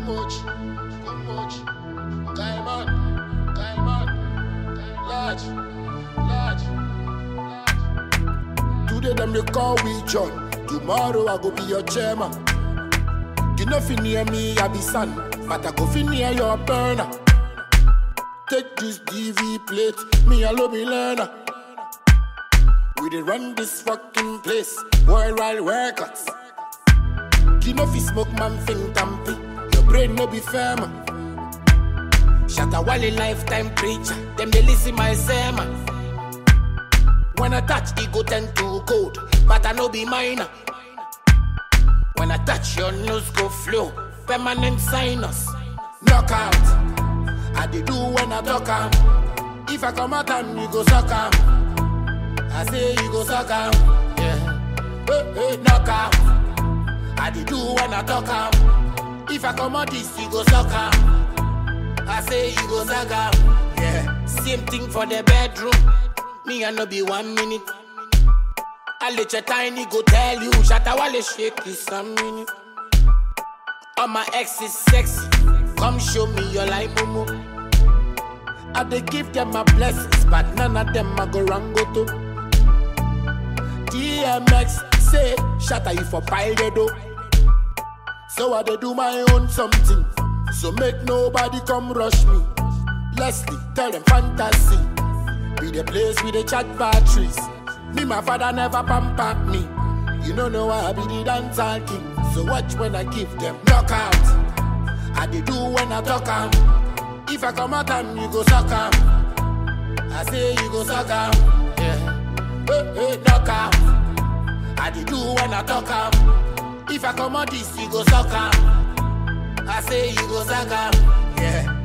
much. Kaiman, large. Today them they call we John. Tomorrow I go be your chairman. You know fi near me I be son, but I go fi near your burner. Take this DV plate, me alone be learner. We dey run this fucking place, worldwide records. You know fi smoke man think tampy, your brain no be firm. Shatta Wale lifetime preacher, them they listen my sermon. When I touch, it go tend to cold, but I no be minor. When I touch, your nose go flow, permanent sinus. Knockout, I dey do when I talk am. If I come out and you go suck am, I say you go suck am. Yeah, hey, knockout, I dey do when I talk am. If I come out this, you go suck am. I say you go suck am. Yeah, same thing for the bedroom. Me I no be 1 minute. I let your tiny go tell you, Shatta Wale shake this a minute. All my ex is sexy, come show me your life, Momo. I dey give them my blessings, but none of them I go wrong go to. DMX say, Shatta you for pile the dough. So I dey do my own something, so make nobody come rush me. Leslie, tell them fantasy. Be the place with the chat batteries. Me, my father never pamper me. You don't know why I be the dancehall king. So watch when I give them knockout. I dey do when I talk am. If I come out and you go suck am, I say you go suck am. Yeah, hey, knockout. I dey do when I talk am. If I come out this, you go suck am. I say you go suck am. Yeah.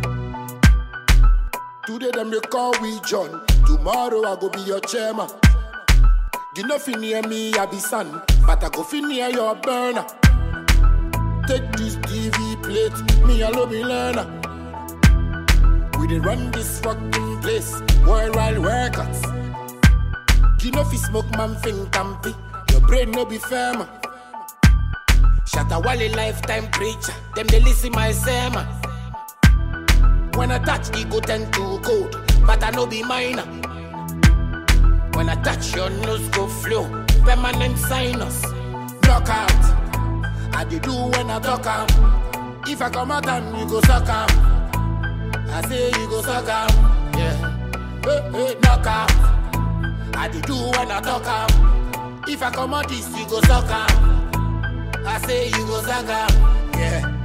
Today them they call we John. Tomorrow I go be your chairman. You know fi near me I be son, but I go fi near your burner. Take this DV plate, me alone be learner. We dey run this fucking place, worldwide records. You know fi smoke man think tampy, your brain no be firm. Shatta Wale lifetime preacher, them they listen my sermon. When I touch, it go tend to cold, but I no be minor. When I touch, your nose go flow, permanent sinus. Knockout, I dey do when I talk am. If I come out and you go suck am, I say you go suck am. Yeah, hey, knockout, I dey do when I talk am. If I come out this, you go suck am. I say you go suck am. Yeah.